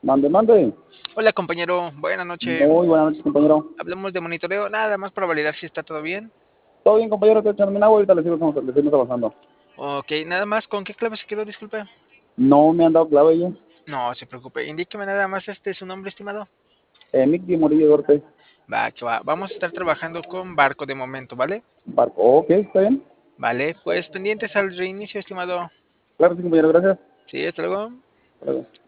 Mande, mande. Hola compañero, buenas noches. Muy buenas noches, compañero. Hablemos de monitoreo, nada más para validar si está todo bien. Todo bien, compañero, estoy echando mi agua, ahorita le seguimos avanzando. Ok, nada más, ¿con qué clave se quedó? Disculpe. No me han dado clave yo. No se preocupe, indíqueme nada más su nombre, estimado. Mickey Morillo Duarte. Va, que va. Vamos a estar trabajando con barco de momento, ¿vale? Barco. Ok, está bien. Vale, pues pendientes al reinicio, estimado. Claro que sí, compañero, gracias. Sí, hasta luego. Hasta luego.